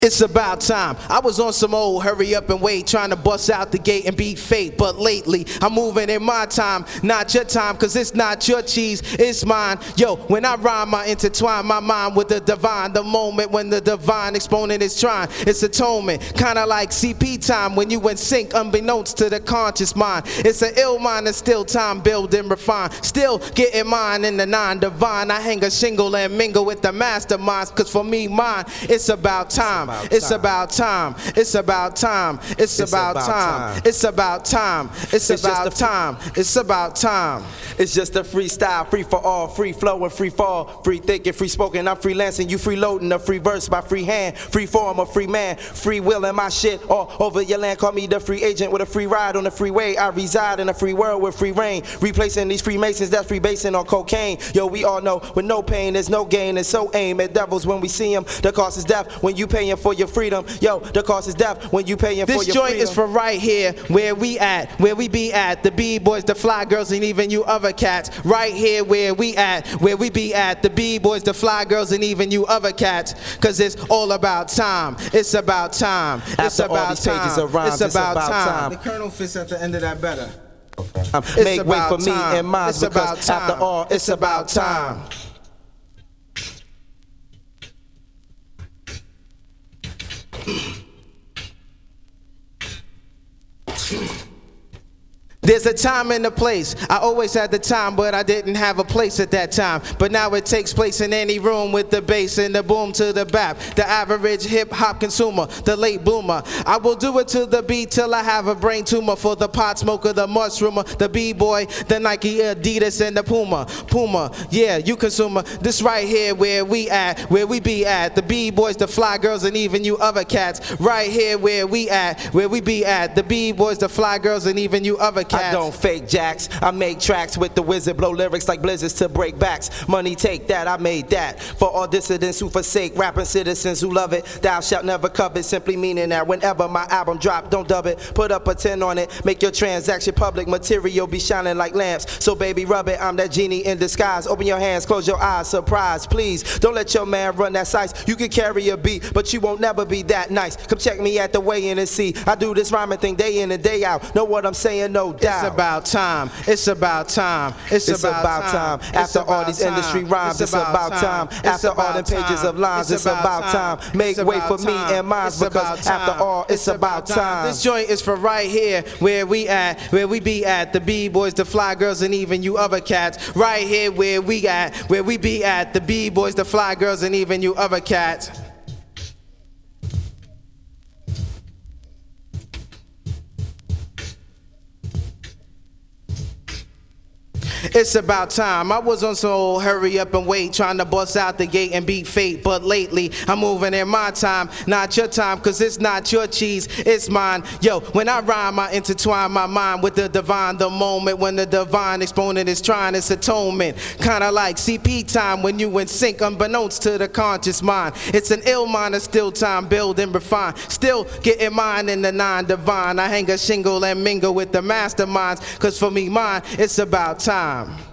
It's about time. I was on some old hurry up and wait, trying to bust out the gate and beat fate. But lately, I'm moving in my time, not your time, cause it's not your cheese, it's mine. Yo, when I rhyme, I intertwine my mind with the divine. The moment when the divine exponent is trying, it's atonement. Kinda like CP time, when you in sync, unbeknownst to the conscious mind. It's an ill mind and still time, build and refine. Still getting mine in the non-divine. I hang a shingle and mingle with the masterminds, cause for me, mine, it's about time. It's about time. It's about time. It's about time. It's about time. It's about time. It's about time. It's just a freestyle, free for all, free flow and free fall, free thinking, free spoken. I'm freelancing, you freeloading, a free verse by free hand, free form, a free man, free will in my shit all over your land. Call me the free agent with a free ride on the freeway. I reside in a free world with free reign, replacing these Freemasons that's free basing on cocaine. Yo, we all know with no pain there's no gain, and so aim at devils when we see them. The cost is death when you paying for your freedom. Yo, the cost is death when you paying for your freedom. This joint is for right here, where we at, where we be at. The B-boys, the fly girls, and even you other cats. Right here where we at, where we be at. The B-boys, the fly girls, and even you other cats. Cause it's all about time. It's about time. It's After about all these time. pages of rhymes, it's about time. The Colonel fits at the end of that better. Make way for me and mine, it's because about time. after all, it's about time. There's a time and a place. I always had the time, but I didn't have a place at that time. But now it takes place in any room with the bass and the boom to the bap. The average hip-hop consumer, the late bloomer. I will do it to the beat till I have a brain tumor. For the pot smoker, the mushroomer, the B-boy, the Nike, Adidas, and the Puma. Puma, yeah, you consumer. This right here where we at, where we be at. The B-boys, the fly girls, and even you other cats. Right here where we at, where we be at. The B-boys, the fly girls, and even you other cats. I don't fake jacks, I make tracks with the wizard, blow lyrics like blizzards to break backs. Money take that, I made that. For all dissidents who forsake rapping citizens who love it, thou shalt never covet, simply meaning that whenever my album drop, don't dub it. Put up a 10 on it, make your transaction public, material be shining like lamps. So baby rub it, I'm that genie in disguise. Open your hands, close your eyes, surprise, please. Don't let your man run that size. You can carry a beat, but you won't never be that nice. Come check me at the weigh-in and see. I do this rhyming thing day in and day out. Know what I'm saying? No doubt. It's about time. It's about time. It's about time. After all these industry rhymes, it's about time. After all them pages of lines, it's about time. Make way for me and mine, because after all, it's about time. This joint is for right here, where we at, where we be at. The B-boys, the fly girls, and even you other cats. Right here where we at, where we be at. The B-boys, the fly girls, and even you other cats. It's about time. I was on some old hurry up and wait, trying to bust out the gate and beat fate. But lately, I'm moving in my time, not your time, cause it's not your cheese, it's mine. Yo, when I rhyme, I intertwine my mind with the divine. The moment when the divine exponent is trying, it's atonement. Kinda like CP time, when you in sync, unbeknownst to the conscious mind. It's an ill mind, a still time, build and refine. Still getting mine in the non-divine. I hang a shingle and mingle with the masterminds, cause for me, mine, it's about time.